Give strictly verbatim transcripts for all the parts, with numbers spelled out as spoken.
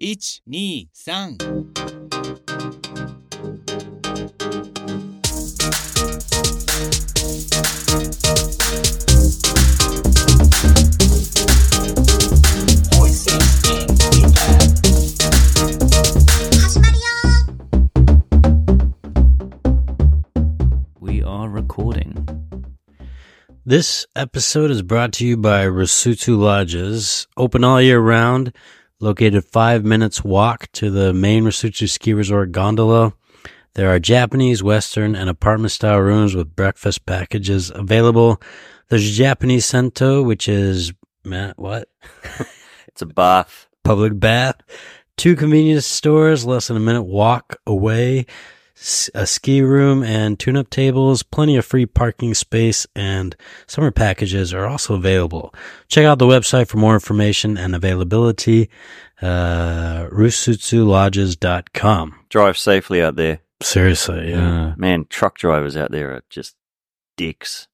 いち、に、さん We are recording. This episode is brought to you by Rusutsu Lodges. Open all year round, located five minutes walk to the main Rusutsu ski resort gondola. There are Japanese, Western, and apartment-style rooms with breakfast packages available. There's Japanese Sento, which is, Matt, what? It's a bath. Public bath. Two convenience stores, less than a minute walk away. A ski room and tune-up tables, plenty of free parking space, and summer packages are also available. Check out the website for more information and availability, uh, rusutsu lodges dot com. Drive safely out there. Seriously, yeah. Uh, man, truck drivers out there are just dicks.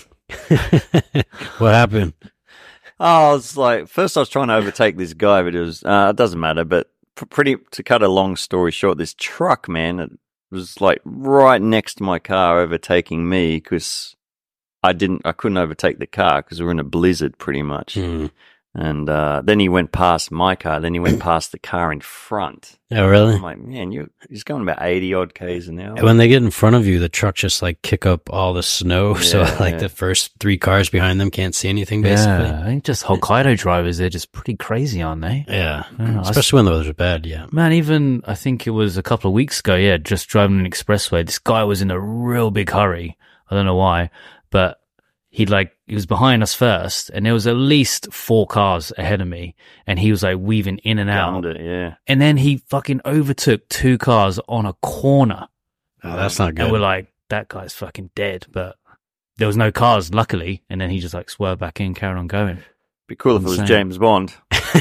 What happened? Oh, I was like, first I was trying to overtake this guy, but it was, uh, it doesn't matter, but pr- pretty, to cut a long story short, this truck, man, it, was like right next to my car overtaking me because I didn't, I couldn't overtake the car because we were in a blizzard pretty much. Mm. And uh, then he went past my car, then he went past the car in front. Oh, really? I'm like, man, you he's going about eighty odd Ks an hour. When they get in front of you, the truck just like kick up all the snow. Yeah, so like yeah. the first three cars behind them can't see anything basically. Yeah, I think just Hokkaido drivers, they're just pretty crazy, aren't they? Yeah. Yeah, I Especially when the weather's bad, yeah. Man, even, I think it was a couple of weeks ago, yeah, just driving an expressway, this guy was in a real big hurry. I don't know why, but he like, he was behind us first, and there was at least four cars ahead of me, and he was like weaving in and out. Gunned it, yeah. And then he fucking overtook two cars on a corner. Oh, that's not good. And we're like, that guy's fucking dead, but there was no cars, luckily, and then he just like swerved back in, carried on going. Be cool if it was Insane. James Bond.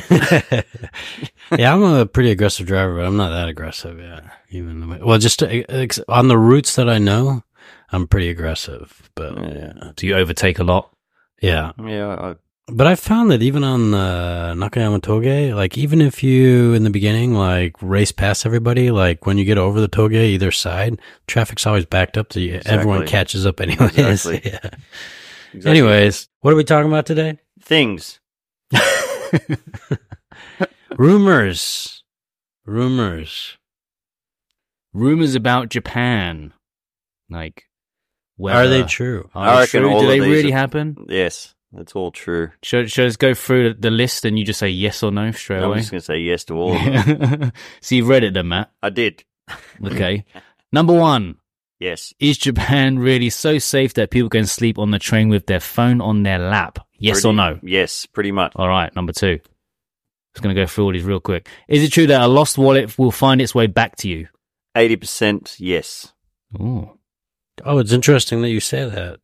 Yeah, I'm a pretty aggressive driver, but I'm not that aggressive. Yeah, even the way, well, just to, ex- on the routes that I know, I'm pretty aggressive. But Yeah. Do you overtake a lot? yeah, Yeah, I, but I found that even on uh, Nakayama Toge, like even if you in the beginning like race past everybody, like when you get over the Toge either side, traffic's always backed up to you. Everyone Exactly. catches up anyways. Exactly. Yeah. exactly. Anyways, what are we talking about today? Things. Rumors. Rumors. Rumors about Japan. Like, Are they whether- true? Are I they reckon true? all Do of they these really are- happen? Yes, that's all true. Should, should I just go through the list and you just say yes or no straight I'm away? just going to say yes to all of them. So you've read it then, Matt? I did. Okay. Number one. Yes. Is Japan really so safe that people can sleep on the train with their phone on their lap? Yes Pretty- or no? Yes, pretty much. All right, number two. Just going to go through all these real quick. Is it true that a lost wallet will find its way back to you? eighty percent yes. Ooh. Oh, it's interesting that you say that.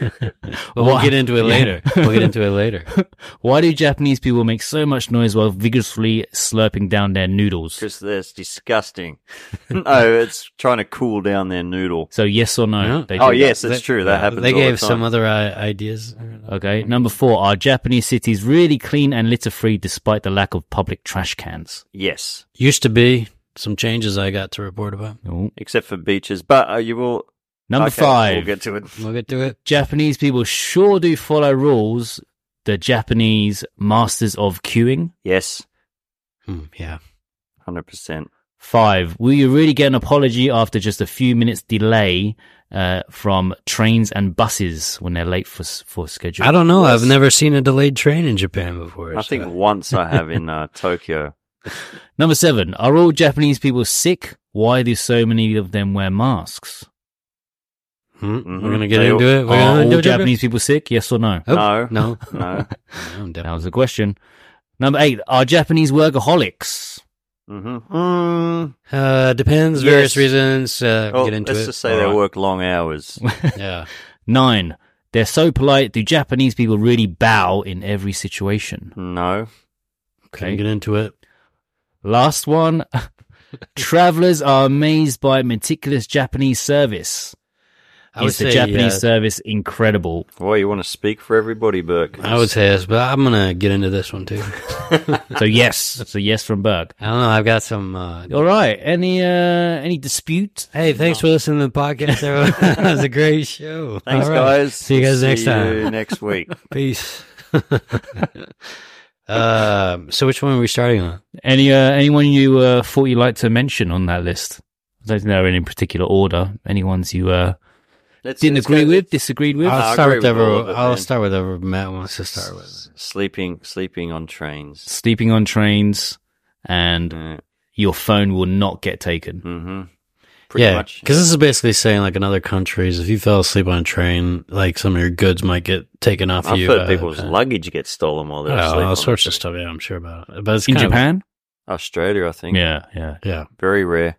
But we'll Why? get into it Yeah. later. We'll get into it later. Why do Japanese people make so much noise while vigorously slurping down their noodles? Because that's disgusting. No, it's trying to cool down their noodle. So yes or no? Yeah. They Oh, do yes, that. it's true. That happens They all the gave time. some other uh, ideas. Okay. Number four. Are Japanese cities really clean and litter-free despite the lack of public trash cans? Yes, Used to be some changes I got to report about. Ooh. except for beaches. But uh, you will... Number Okay, five. We'll get to it. We'll get to it. Japanese people sure do follow rules. The Japanese masters of queuing. Yes, Hmm, yeah. one hundred percent. Five. Will you really get an apology after just a few minutes delay uh, from trains and buses when they're late for for schedule? I don't know. Yes. I've never seen a delayed train in Japan before. I so- think once I have in uh, Tokyo. Number seven. Are all Japanese people sick? Why do so many of them wear masks? Hmm, Mhm. We're going to get They into all- it. We're Are gonna all do it, Japanese people sick? Yes or no? Oh, No. No. No. No, That was the question. Number eight. Are Japanese workaholics? Mm-hmm. Mm. Uh, depends. Various Yes. reasons. Uh, Well, get into let's it. just say All they right. work long hours. Yeah. Nine. They're so polite. Do Japanese people really bow in every situation? No. Can get into it. Last one. Travelers are amazed by meticulous Japanese service. I would Is the say Japanese yes. service incredible? Boy, you want to speak for everybody, Burke. I would say yes, but I'm gonna get into this one too. So yes, so yes from Berg. I don't know. I've got some. Uh, All right. Any uh any dispute? hey, thanks for listening to the podcast, everyone. That was a great show. Thanks, All right. guys. See you guys next See time. you next week. Peace. Um, so which one are we starting on? Any uh anyone you uh thought you'd like to mention on that list? I don't think they're in any particular order. Any ones you uh Let's, didn't let's agree go- with, disagreed with? I'll I start agree with with all whatever. of it, I'll man. start with whatever Matt wants to start with. Sleeping, sleeping on trains. Sleeping on trains, and Mm, your phone will not get taken. mm-hmm. Pretty yeah, much. because this is basically saying, like, in other countries, if you fell asleep on a train, like, some of your goods might get taken off I've you. heard uh, people's uh, luggage gets stolen while I they're don't asleep. know, all on sorts the of stuff. Yeah, I'm sure about it. But it's In kind of- Japan? Australia, I think. Yeah, yeah. yeah. Very rare.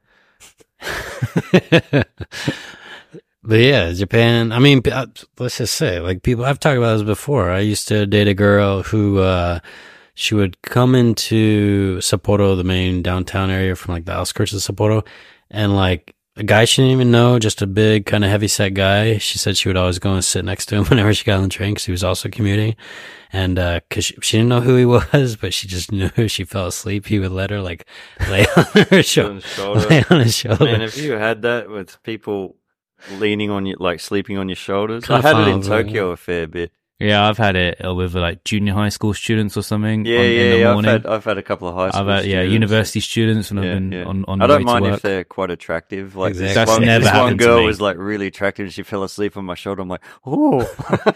But yeah, Japan. I mean, uh, let's just say, like, people. I've talked about this before. I used to date a girl who, uh, she would come into Sapporo, the main downtown area, from like the outskirts of Sapporo, and like a guy she didn't even know, just a big kind of heavy set guy. She said she would always go and sit next to him whenever she got on the train because he was also commuting, and uh, because she, she didn't know who he was, but she just knew if she fell asleep, he would let her like lay on her On shoulder, the shoulder. lay on his shoulder. Man, have you had that with people leaning on you, like sleeping on your shoulders? Kinda I had it in fun, but- Tokyo a fair bit. Yeah, I've had it uh, with like junior high school students or something. Yeah, on, yeah, in the yeah. I've morning. had, I've had a couple of high school I've had, yeah, students. university students when Yeah, I've been yeah. on, on I the way don't to mind work. if they're quite attractive. Like Exactly. this That's one, never this one happened to girl me. was like really attractive. And she fell asleep on my shoulder. I'm like, oh.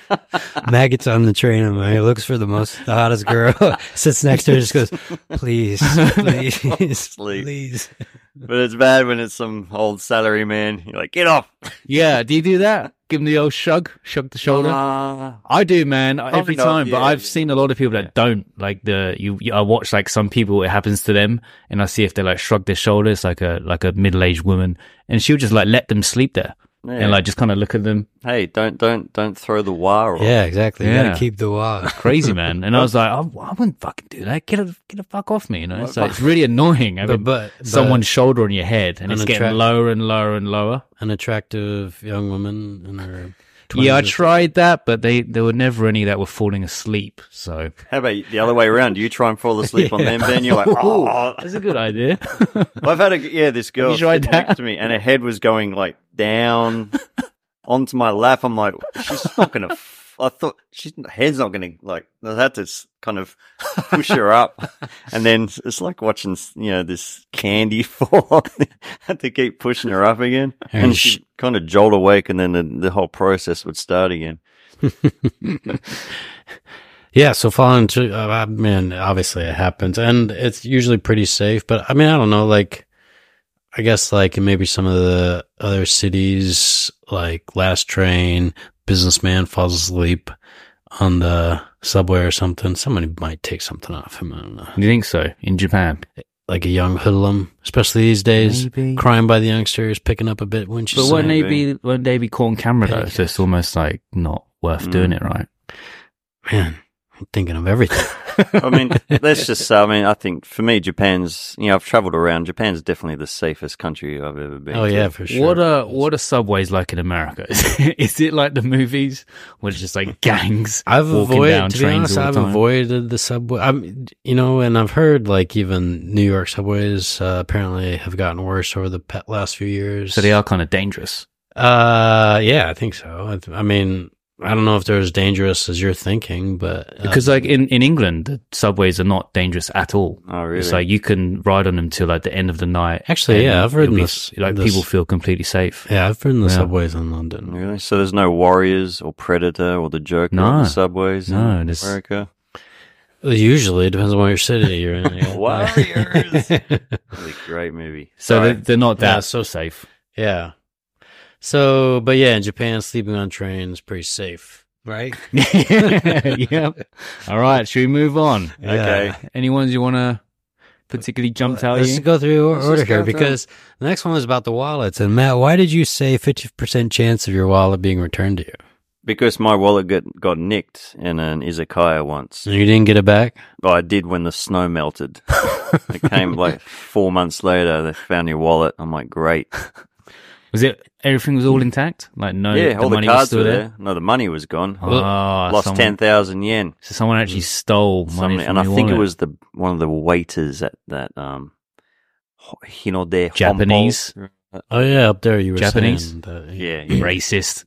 Matt gets on the train and he looks for the most, the hottest girl, sits next to her, just goes, please, please, Sleep. please. But it's bad when it's some old salary man. You're like, get off. Yeah, do you do that? Give them the old shrug, shrug the shoulder. Ah. I do, man, every not, time. But yeah, I've yeah. seen a lot of people that don't. Like the you, you, I watch like some people. It happens to them, and I see if they like shrug their shoulders, like a like a middle aged woman, and she'll just like let them sleep there, Yeah. and like just kind of look at them. Hey, don't don't don't throw the wire off. Yeah, exactly. You Yeah. gotta keep the wall. Crazy, man. And I was like, I, I wouldn't fucking do that. Get a get a fuck off me, you know. It's like it's really annoying having but, but someone's shoulder on your head, and An it's getting attract- lower and lower and lower. an attractive young woman in her Yeah, I twenties. tried that, but they there were never any that were falling asleep. So How about the other way around? You try and fall asleep on them, then you're like, oh. that's a good idea. I've had a yeah, this girl you tried sitting that? next to me, and her head was going like down onto my lap. I'm like, she's not gonna. F- I thought she's her head's not gonna like. I had to s- kind of push her up, and then it's like watching you know this candy fall. Had to keep pushing her up again, And and sh- she kind of jolt awake, and then the, the whole process would start again. Yeah, so falling to, uh, I mean, obviously it happens and it's usually pretty safe, but I mean, I don't know, like, I guess like in maybe some of the other cities, like last train, businessman falls asleep on the subway or something. Somebody might take something off him. I don't know. You think so? In Japan? Like a young hoodlum, especially these days, Maybe. crime by the youngsters picking up a bit when she's But won't they Maybe. be won't they be caught on camera though? Pig. So it's almost like not worth Mm. doing it, right? man, I'm thinking of everything. I mean, let's just say, I mean, I think for me, Japan's, you know, I've traveled around. Japan's definitely the safest country I've ever been Oh to. yeah, for sure. What are what are subways like in America? Is it like the movies where it's just like gangs I've walking avoided, down to be trains honest, all the I've time? avoided the subway. I'm, you know, and I've heard like even New York subways uh, apparently have gotten worse over the pe- last few years. So they are kind of dangerous. Uh, yeah, I think so. I, th- I mean, I don't know if they're as dangerous as you're thinking, but uh, Because like in, in England, the subways are not dangerous at all. Oh, really? It's like you can ride on them till like the end of the night. Actually, and yeah, I've ridden it'll be- this- Like this- people feel completely safe. yeah, I've ridden the Yeah. subways in London. Really? So there's no Warriors or Predator or the Joker No. on the subways No, in there's- America? Usually, it depends on what your city you're in. yeah. Warriors! Really great movie. So Sorry. they're, they're not that Yeah. so safe. Yeah. So, but yeah, in Japan, sleeping on trains is pretty safe, right? Yeah. All right. Should we move on? Okay. Any ones you want to particularly jump out? Let's You? go through or- Let's order just go here through. because the next one is about the wallets. And Matt, why did you say fifty percent chance of your wallet being returned to you? Because my wallet got, got nicked in an izakaya once. And you didn't get it back? Well, I did when the snow melted. It came like four months later. They found your wallet. I'm like, great. Was it everything was all intact? Like no, yeah, the all the money was cards still were there. there. No, the money was gone. Oh, Lost someone- ten thousand yen. So someone actually stole money Somebody- from and I your think it wallet. was the one of the waiters at that um, Hinode Japanese? Honpo. Oh yeah, up there you were Japanese? saying that. Yeah, yeah. racist.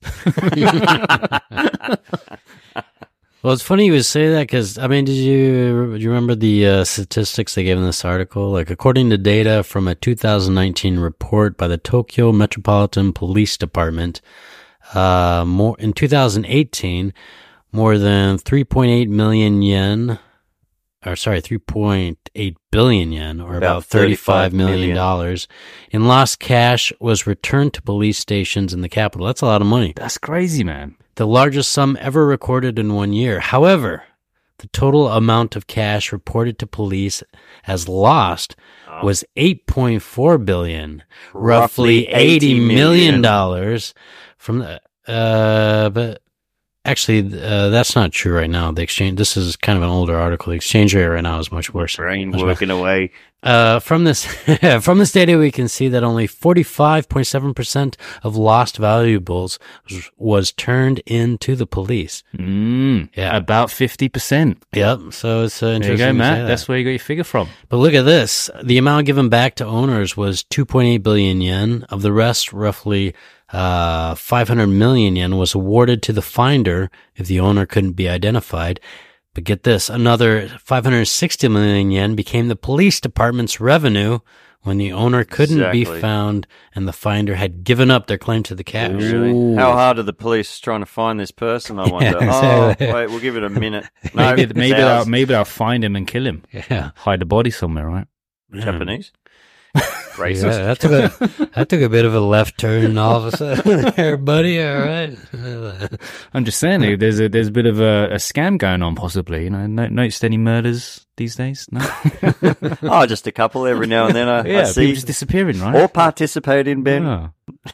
Well, it's funny you would say that because, I mean, did you, do you remember the uh, statistics they gave in this article? Like, according to data from a two thousand nineteen report by the Tokyo Metropolitan Police Department, uh, more in two thousand eighteen, more than three point eight million yen, or sorry, three point eight billion yen, or about, About thirty-five thirty-five million dollars in lost cash was returned to police stations in the capital. That's a lot of money. That's crazy, man. The largest sum ever recorded in one year. However, the total amount of cash reported to police as lost was eight point four billion, roughly Roughly eighty eighty million million dollars from the, uh, but actually, uh, that's not true right now. The exchange, this is kind of an older article. The exchange rate right now is much worse. Brain Much working away. Uh, from this, from this data, we can see that only forty-five point seven percent of lost valuables was, was turned into the police. Mm, Yeah. About fifty percent. Yep. So it's uh, There you interesting. go, to say Matt. that. That's where you got your figure from. But look at this. The amount given back to owners was two point eight billion yen. Of the rest, roughly uh, five hundred million yen was awarded to the finder if the owner couldn't be identified. But get this, another five hundred sixty million yen became the police department's revenue when the owner couldn't be Exactly. found and the finder had given up their claim to the cash. Really? Ooh. How hard are the police trying to find this person? I wonder. exactly. Oh, wait, we'll give it a minute. No, Maybe maybe it's they'll, ours. maybe they'll find him and kill him. Yeah. Hide the body somewhere, right? Japanese. Yeah, Racist. that took a that took a bit of a left turn all of a sudden there, buddy. All right. I'm just saying, there- there's a there's a bit of a, a scam going on, possibly. You know, no, noticed any murders these days? No. Oh, just a couple every now and then. I, yeah, I see. people just disappearing, right? Or participate in, Ben. Oh.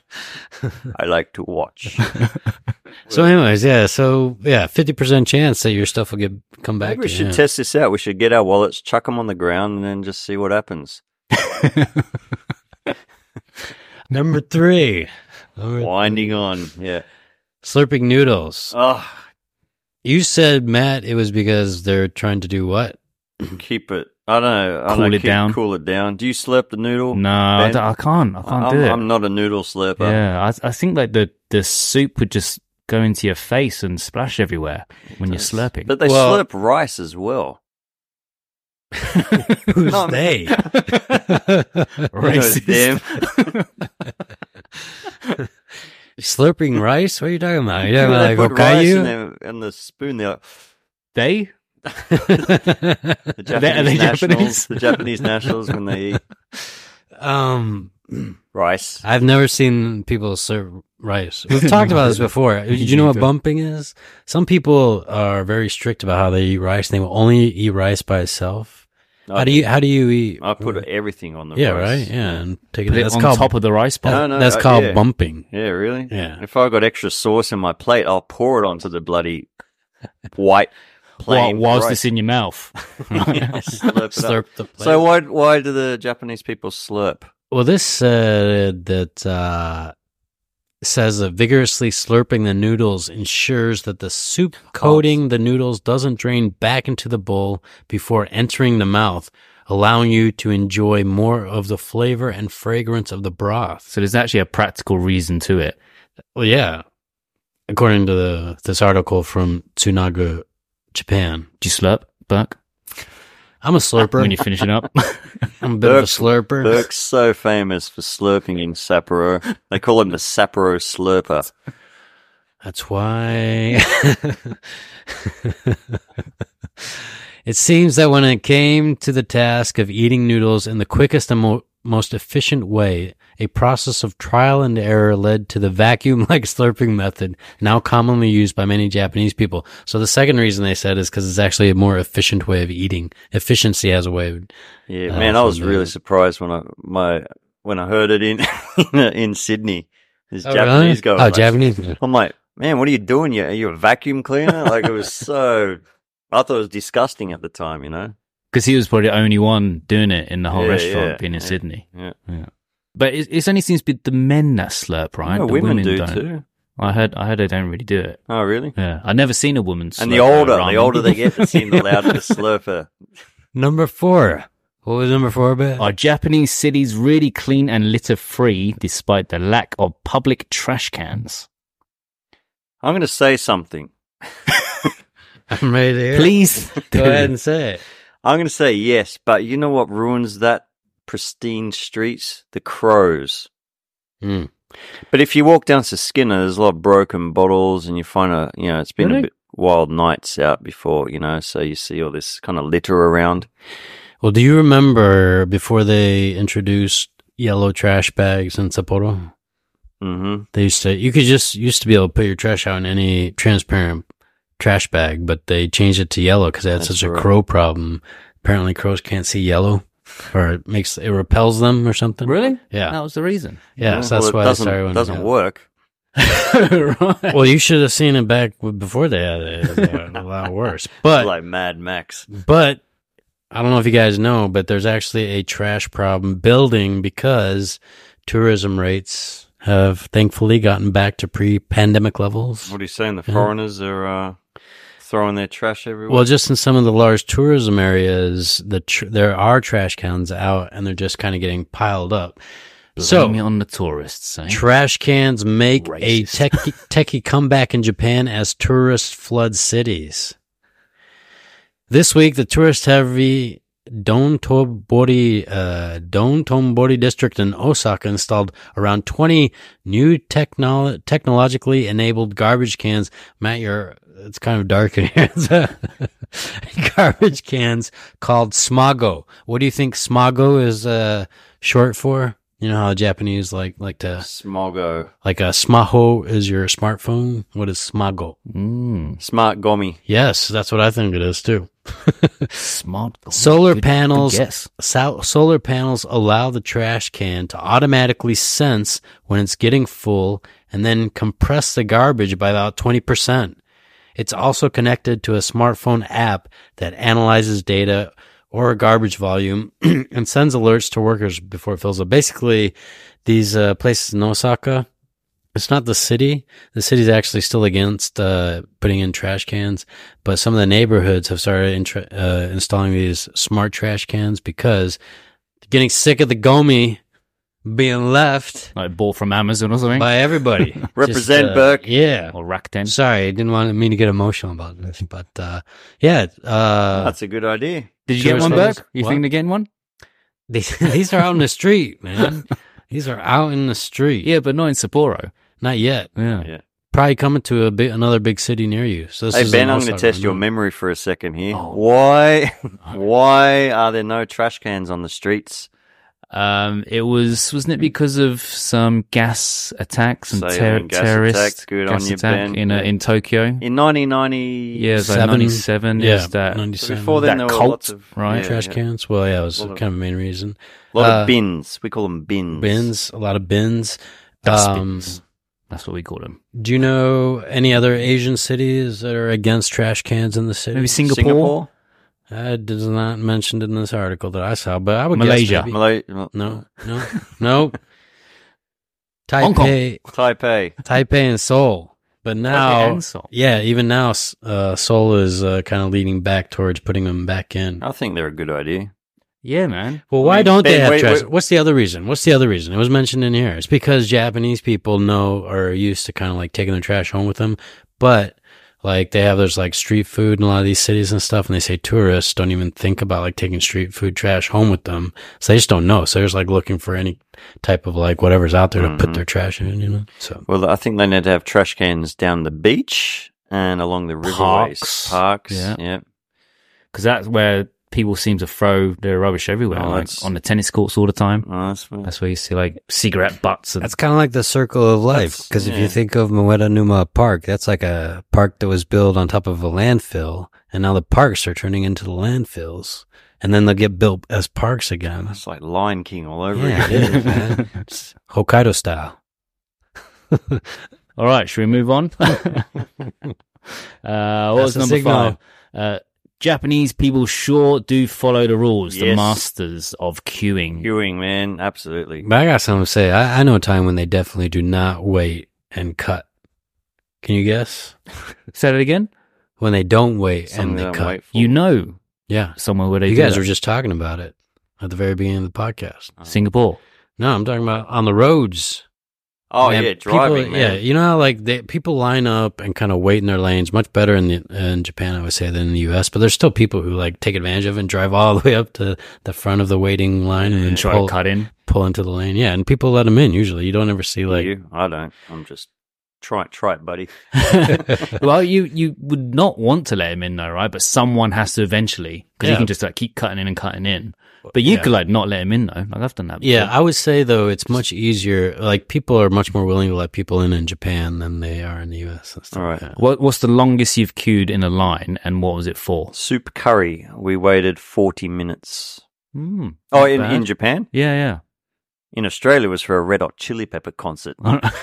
I like to watch. So, anyways, yeah. So, yeah, fifty percent chance that your stuff will get come back. Maybe we to should you. test this out. We should get our wallets, chuck them on the ground, and then just see what happens. Number three, Number- Winding on. Yeah. slurping noodles. Oh, You said, Matt, it was because they're trying to do what? keep it. I don't know. I don't Cool know, it keep- down. Cool it down. Do you slurp the noodle? No, I, Ben? don't- I can't. I can't I'm, do it. I'm not a noodle slurper. Yeah, I, I think like the, the soup would just go into your face and splash everywhere when you're slurping. But they Well- slurp rice as well. Who's No, they? Racist. Damn. Slurping rice? What are you talking about? You're They talking about put like rice in okayu? their- in the spoon. They're like, They? the Are Japanese they- are they nationals. Japanese? The Japanese nationals when they eat um, rice. I've never seen people serve rice. We've talked about this before. Did you know what bumping is? Some people are very strict about how they eat rice. They will only eat rice by itself. How do you How do you eat? I put everything on the Yeah, rice. right. Yeah, and take Put it. it That's on called top of the rice bowl. that- No, no, that's uh, called yeah. bumping. Yeah, really? Yeah. If I got extra sauce in my plate, I'll pour it onto the bloody white While, plain whilst rice. it's in your mouth. Yeah, slurp it up. Slurp the plate. So why why do the Japanese people slurp? Well, this said that uh, says that vigorously slurping the noodles ensures that the soup coating the noodles doesn't drain back into the bowl before entering the mouth, allowing you to enjoy more of the flavor and fragrance of the broth. So there's actually a practical reason to it. Well, yeah, according to the, this article from Tsunaga, Japan. Do you slurp, Burke, I'm a slurper. when you're finishing up? I'm a bit Burke's- of a slurper. Burke's so famous for slurping in Sapporo. They call him the Sapporo slurper. That's why. It seems that when it came to the task of eating noodles in the quickest and mo- most efficient way, a process of trial and error led to the vacuum-like slurping method now commonly used by many Japanese people. So the second reason they said is because it's actually a more efficient way of eating. Efficiency as a way of... Yeah, Uh, man, I was from really the- surprised when I my when I heard it in in Sydney. This Oh, Japanese really? guy. Oh, was like- Japanese. I'm like, man, what are you doing? You are you a vacuum cleaner? Like it was so. I thought it was disgusting at the time. You know. Because he was probably the only one doing it in the whole Yeah, restaurant, yeah, being in yeah. Sydney. Yeah. Yeah. but it, it only seems to be the men that slurp, right? No, the women, do don't. too. I heard, I heard they don't really do it. Oh, really? Yeah, I've never seen a woman. Slurp And the older, ramen. the older they get, it seems the louder the slurper. Number four. What was number four, Ben? Are Japanese cities really clean and litter-free despite the lack of public trash cans? I'm going to say something. I'm ready to hear it. Please Go ahead and say it. I'm going to say yes, but you know what ruins that pristine streets? The crows. Mm. But if you walk down to Skinner, there's a lot of broken bottles, and you find a, you know, it's been Really? a bit wild nights out before, you know, so you see all this kind of litter around. Well, do you remember before they introduced yellow trash bags in Sapporo? Mm-hmm. They used to, you could just, used to be able to put your trash out in any transparent trash bag, but they changed it to yellow because they had That's such a right. crow problem. Apparently crows can't see yellow, or it makes, it repels them or something. Really? Yeah. That was the reason. Yeah, so that's well, it why they doesn't, started. when- doesn't yeah. work. Right. Well, you should have seen it back w- before they had it. It was a lot worse. But, like Mad Max. but I don't know if you guys know, but there's actually a trash problem building because tourism rates have thankfully gotten back to pre-pandemic levels. What are you saying? The Yeah. foreigners are uh, throwing their trash everywhere? Well, just in some of the large tourism areas, the tr- there are trash cans out, and they're just kind of getting piled up. So, Blame it on the tourists, eh? trash cans make a Racist. techie, techie comeback in Japan as tourists flood cities. This week, the tourist-heavy Dontobori, uh, Dontobori district in Osaka installed around twenty new technolo- technologically enabled garbage cans. Matt, you're, it's kind of dark in here. Garbage cans called Smago. What do you think Smago is uh, short for? You know how Japanese like like to Smogo. like a smaho is your smartphone. What is Smago? Mm, Smart Gomi. Yes, that's what I think it is too. smart. Solar Good- panels. good guess. So- solar panels allow the trash can to automatically sense when it's getting full and then compress the garbage by about twenty percent. It's also connected to a smartphone app that analyzes data or garbage volume and sends alerts to workers before it fills up. Basically, these uh, places in Osaka, it's not the city. The city's actually still against uh, putting in trash cans, but some of the neighborhoods have started intra- uh, installing these smart trash cans because they're getting sick of the gomi being left Like bought from Amazon or something, by everybody. Represent, uh, Burke. Yeah. or Rakuten. Sorry, I didn't want me to get emotional about this, but uh, yeah, uh, That's a good idea. Did you get tourist one, panels- Burke? You what? thinking of getting one? these, these are out in the street, man. These are out in the street. Yeah, but not in Sapporo. Not yet. Yeah. Yeah. Probably coming to a big, another big city near you. So this Hey, is Ben, in I'm going to Osaka, test your no? memory for a second here. Oh. Why, why are there no trash cans on the streets? Um, it was wasn't it because of some gas attacks and Saline ter- gas terrorist attacks, good gas on you, attack Ben. in uh, Yeah. in Tokyo? In nineteen ninety, Yeah, it was like Seven- ninety-seven. Yeah, Is that so ninety-seven. before then that there were cult, lots of right? yeah, trash yeah. cans. Well, yeah, it was Lot of- kind of the main reason. A lot Uh, of bins. We call them bins. Bins, a lot of bins. dustbins. Um, That's what we call them. do you know any other Asian cities that are against trash cans in the city? Maybe Singapore. Singapore, That is not mentioned in this article that I saw, but I would Malaysia. guess maybe. Malay- No, no, no. Hong Kong. Taipei, Taipei. Taipei and Seoul. But now, and Seoul. yeah, even now, s- uh, Seoul is uh, kind of leading back towards putting them back in. I think they're a good idea. Yeah, man. Well, I why mean, don't they Ben, have wait, trash? wait. What's the other reason? What's the other reason? It was mentioned in here. It's because Japanese people know or are used to kind of like taking their trash home with them, but like they have there's like street food in a lot of these cities and stuff, and they say tourists don't even think about like taking street food trash home with them, so they just don't know. So they're just like looking for any type of like whatever's out there to put Mhm. their trash in, you know. So Well, I think they need to have trash cans down the beach and along the riverways. Parks. Parks. Yeah. Yeah. Because that's where people seem to throw their rubbish everywhere, Oh, like that's- on the tennis courts all the time. Oh, that's what- That's where you see like cigarette butts and that's kind of like the circle of life. That's- Because if you yeah. think of Moeda Numa Park, that's like a park that was built on top of a landfill, and now the parks are turning into the landfills, and then they'll get built as parks again. It's like Lion King all over Yeah, again. it is, man. It's Hokkaido style. All right, should we move on? uh, what was the number signal. five? Uh, Japanese people sure do follow the rules. The Yes. masters of queuing. Queuing, man, absolutely. But I got something to say. I, I know a time when they definitely do not wait and cut. Can you guess? Say that again. When they don't wait Something and they don't cut. wait for. You know Yeah. somewhere where they You do guys that. were just talking about it at the very beginning of the podcast. Singapore. No, I'm talking about on the roads. Oh Man, yeah, people- driving, Yeah, man. you know how like they, people line up and kind of wait in their lanes much better in the, in Japan, I would say, than in the U S. But there's still people who like take advantage of it and drive all the way up to the front of the waiting line and then Try pull, to cut in. pull into the lane. Yeah, and people let them in. Usually, you don't ever see like you? I don't. I'm just try try it, buddy. Well, you, you would not want to let him in though, right? But someone has to eventually, because Yeah. you can just like keep cutting in and cutting in. But you Yeah. could like not let him in though. Like I've done that. Yeah, before. I would say though it's much easier. Like people are much more willing to let people in in Japan than they are in the U S. And stuff. All right. Yeah. What what's the longest you've queued in a line, and what was it for? Soup curry. We waited forty minutes. Mm, Oh, not in, bad. in Japan? Yeah, yeah. In Australia, it was for a Red Hot Chili Pepper concert.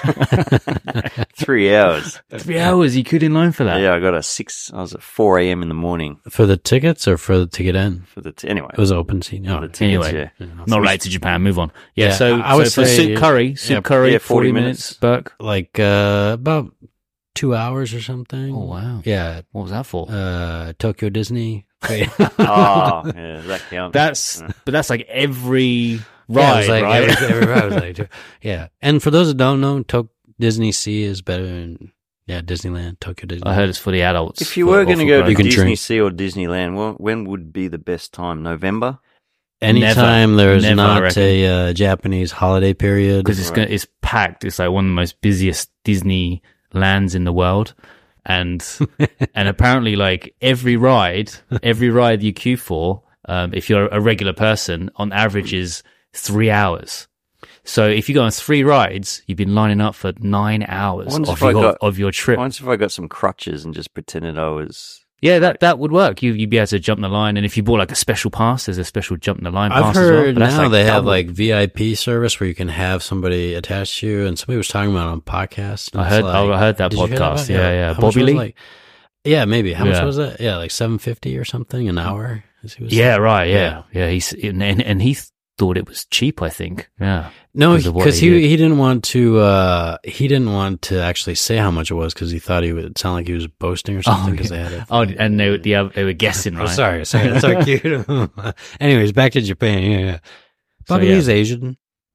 Three hours. Three hours you queued in line for that. Yeah, I got a six. I was at four a.m. in the morning For the tickets or for the to get in? for the. T- anyway, It was open seat. No, the tickets, Anyway. yeah. yeah. Not related to Japan. Move on. Yeah. Yeah, so, I- I would so for say- soup curry, soup yeah, curry, yeah, forty, forty minutes. minutes. Burke. like uh, about two hours or something. Oh wow. Yeah, What was that for? uh, Tokyo Disney. Wait. Oh, yeah, does that count? That's but that's like every Yeah, it ride, was like right? Every, every ride was like, two- yeah. And for those that don't know, to- Disney Sea is better than yeah Disneyland, Tokyo Disney. I heard it's for the adults. if you for- were or going to for go to grown-ups. can Disney drink. Sea or Disneyland, well, when would be the best time? November? Anytime there's Never, I not reckon. a uh, Japanese holiday period, because it's Right. gonna, it's packed. It's like one of the most busiest Disney lands in the world, and and apparently like every ride, every ride you queue for, um, if you're a regular person, on average is three hours. So if you go on three rides, you've been lining up for nine hours Wonder of if I your got- of your trip. Once if I got some crutches and just pretended I was. Yeah, that that would work. You you'd be able to jump the line, and if you bought like a special pass, there's a special jump the line I've pass as well. heard But that's now like they have double. like V I P service where you can have somebody attached to you, and somebody was talking about it on podcast. and I it's heard- like- I heard that Did you hear podcast. about it? Yeah, yeah. How much Bobby was it, Lee? like- yeah, maybe. How much Yeah. was that? Yeah, like seven fifty or something an hour. as he was Yeah, saying. right. Yeah, yeah. He's and, and and he thought it was cheap. I think. Yeah. No, 'Cause of what because they he did. he didn't want to uh he didn't want to actually say how much it was because he thought he would sound like he was boasting or something because they had it. Oh, and they were the other- they were guessing, Oh, right? sorry, sorry, that's so cute. Anyways, back to Japan. Yeah, yeah. So, Bobby yeah. Lee's Asian.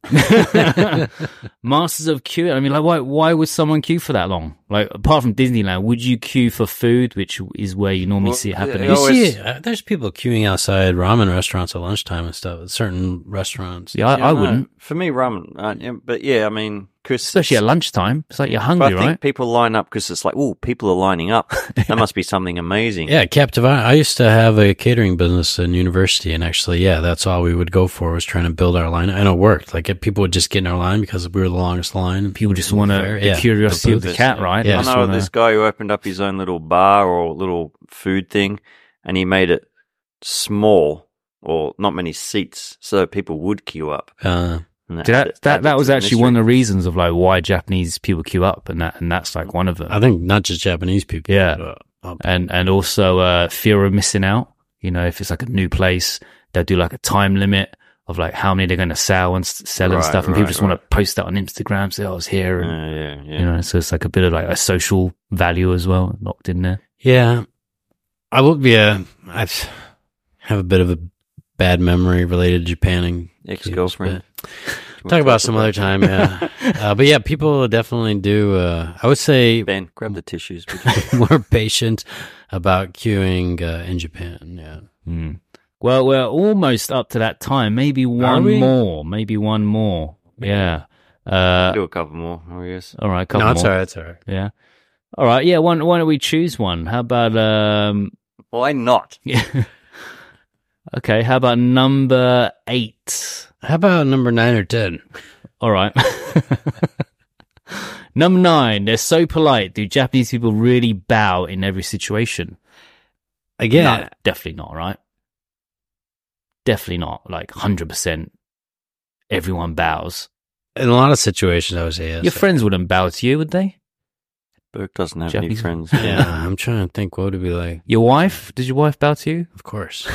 Masters of queue. I mean, like, why why would someone queue for that long? Like, apart from Disneyland, would you queue for food, which is where you normally Well, see it yeah, happening? You Oh, see, it's- it, uh, there's people queuing outside ramen restaurants at lunchtime and stuff. At certain restaurants. Yeah, I, Yeah, I no, wouldn't, For me, ramen. Uh, yeah, but yeah, I mean, Chris. especially at lunchtime. It's like you're But hungry, I think right? people line up because it's like, oh, people are lining up. That must be something amazing. Yeah, Captive. I I used to have a catering business in university, and actually, yeah, that's all we would go for was trying to build our line, and it worked. Like it, people would just get in our line because we were the longest line. People just want to Fair, the yeah. curiosity of the booths, cat, yeah. right? Yeah. They I just know wanna- this guy who opened up his own little bar or little food thing, and he made it small or not many seats, so people would queue up. Uh, And that that that was a actually mystery. one of the reasons of like why Japanese people queue up, and that and that's like one of them. I think not just Japanese people. Yeah. but, uh, and and also uh, fear of missing out. You know, if it's like a new place, they'll do like a time limit of like how many they're going to sell and s- sell and Right, stuff, and people right, just want right. to post that on Instagram, say, "Oh, I was here," and Yeah, yeah, yeah. you know, so it's like a bit of like a social value as well locked in there. yeah, I will be a. I have a bit of a bad memory related to Japan and Ex-girlfriend. but- Talk about some other time, yeah. uh, but yeah, people definitely do. Uh, I would say Ben, grab the tissues. would you? more patient about queuing uh, in Japan. Yeah. Hmm. Well, we're almost up to that time. Maybe one we? more. Maybe one more. Yeah. Uh, Do a couple more, I guess. all right. Couple No, it's more. all right. It's all right. Yeah. All right. Yeah. Why, why don't we choose one? How about um? Why not? Yeah. Okay. How about number eight? How about number nine or ten? All right. Number nine. They're so polite. Do Japanese people really bow in every situation? Again, No, definitely not. Right. Definitely not. Like one hundred percent. Everyone bows. in a lot of situations, I would say yes. Your friends wouldn't bow to you, would they? Burke doesn't have Japanese- any friends. Yeah, I'm trying to think what would it be like. Your wife? Did your wife bow to you? Of course.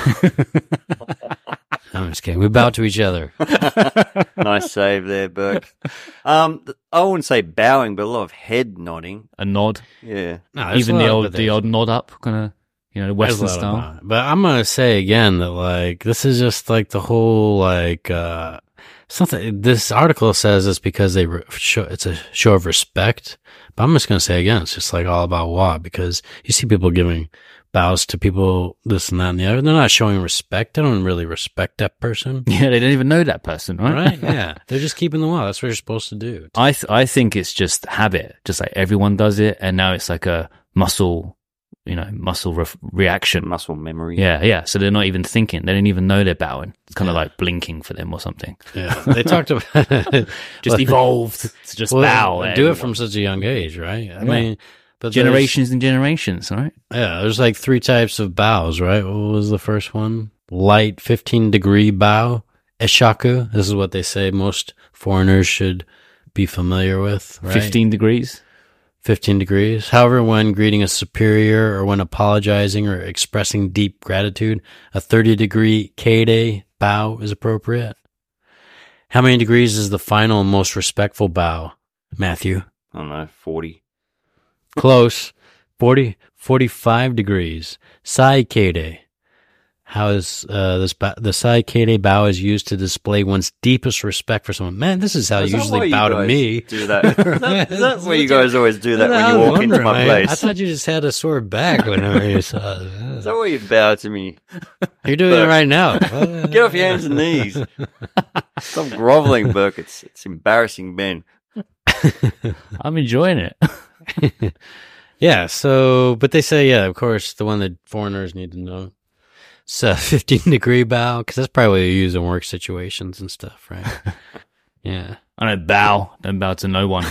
I'm just kidding. We bow to each other. Nice save there, Burke. Um, th- I wouldn't say bowing, but a lot of head nodding. A nod? Yeah. No, there's Even a the lot, old but the there's- old nod up, kind of, you know, there's a Western lot style. about it. But I'm gonna say again that like this is just like the whole like uh something. This article says it's because they re- show it's a show of respect. But I'm just gonna say again, it's just like all about what, because you see people giving bows to people, this and that and the other. They're not showing respect. They don't really respect that person. Yeah, they don't even know that person, right? Right? Yeah. They're just keeping the wow. That's what you're supposed to do. I th- I think it's just habit, just like everyone does it, and now it's like a muscle, you know, muscle re- reaction. Muscle memory. Yeah, yeah. So they're not even thinking. They don't even know they're bowing. It's kind of Yeah. like blinking for them or something. Yeah. They talked about Just Well, evolved to just well, bow. at do it everyone. from such a young age, right? I Yeah. mean, but there's- generations and generations, right? Yeah, there's like three types of bows, right? What was the first one? Light fifteen degree bow, eshaku. This is what they say most foreigners should be familiar with, right? Fifteen degrees. fifteen degrees. However, when greeting a superior or when apologizing or expressing deep gratitude, a thirty degree keide bow is appropriate. How many degrees is the final and most respectful bow, Matthew? I don't know, forty. Close. forty, forty-five degrees. Sai keide. How is uh, this ba- the sai keide bow is used to display one's deepest respect for someone. Man, this is how Is you that why usually you bow to guys me. Do that. Is that, is that where you guys always do that when I you was walk into wondering, my I- place? I thought you just had a sore back whenever you saw it. Is that where you bow to me? You're doing it right now. Get off your hands and knees. Stop groveling, Burke. It's, it's embarrassing, Ben. I'm enjoying it. Yeah, so, but they say, yeah, of course, the one that foreigners need to know. It's a fifteen degree bow, because that's probably what you use in work situations and stuff, right? Yeah. I don't bow. Don't bow to no one.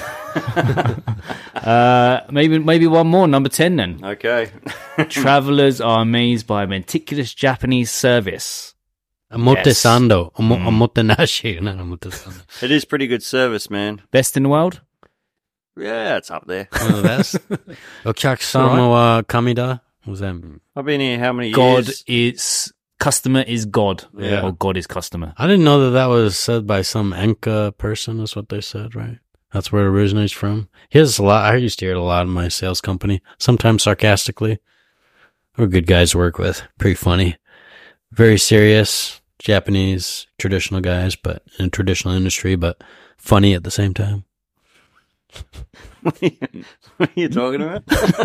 uh, maybe maybe one more. Number ten then. Okay. Travelers are amazed by meticulous Japanese service. Omotesando. Omo- Mm. Omotenashi. Not omotesando. It is pretty good service, man. Best in the world? Yeah, it's up there. One of the best. Okyakusama wa kamida. What was that mean? I've been here how many God years? is customer is God. Yeah. Or God is customer. I didn't know that that was said by some Enka person, is what they said, right? That's where it originates from. He has a lot. I used to hear it a lot in my sales company, sometimes sarcastically. We're good guys to work with. Pretty funny. Very serious, Japanese, traditional guys, but in a traditional industry, but funny at the same time. What are you talking about?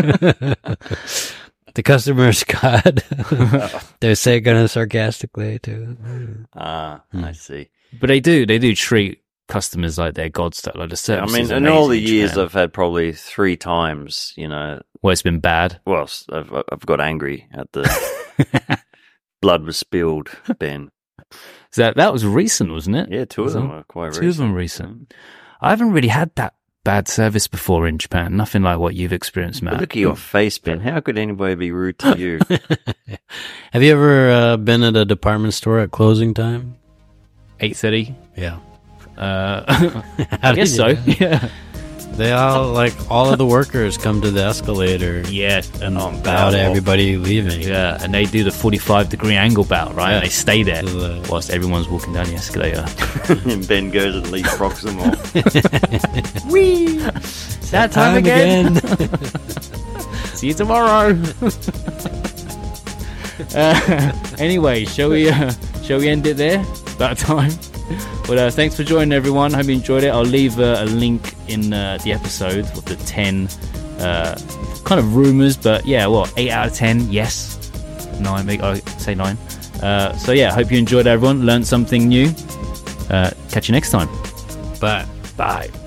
The customer is God. They say it kind of sarcastically, too. Ah, I see. But they do. They do treat customers like they're gods. That like the I service. mean, is in all the amazing in years, Japan. I've had probably three times, you know, where it's been bad. well, s- I've, I've got angry at the blood was spilled, Ben. So that that was recent, wasn't it? Yeah, two of Was them it? were quite Two recent. of them recent. I haven't really had that bad service before in Japan. Nothing like what you've experienced, But Matt. look at your face, Ben. How could anybody be rude to you? Have you ever uh, been at a department store at closing time? Eight thirty. Yeah. Uh, How I guess did so. you- Yeah. They all, like, all of the workers come to the escalator Yeah. And Oh, bow to bow. everybody leaving. yeah, and they do the forty-five degree angle bow, right? Yeah. And they stay there To the- whilst everyone's walking down the escalator. And Ben goes and leapfrogs them all. That time, again. See you tomorrow. uh, anyway, shall we? Uh, shall we end it there? About time. Well, uh, thanks for joining, everyone. Hope you enjoyed it. I'll leave uh, a link in uh, the episode of the ten uh, kind of rumors, but yeah, what eight out of ten? Yes, nine. Make I say nine. Uh, so yeah, hope you enjoyed, everyone. Learned something new. Uh, catch you next time. But Bye.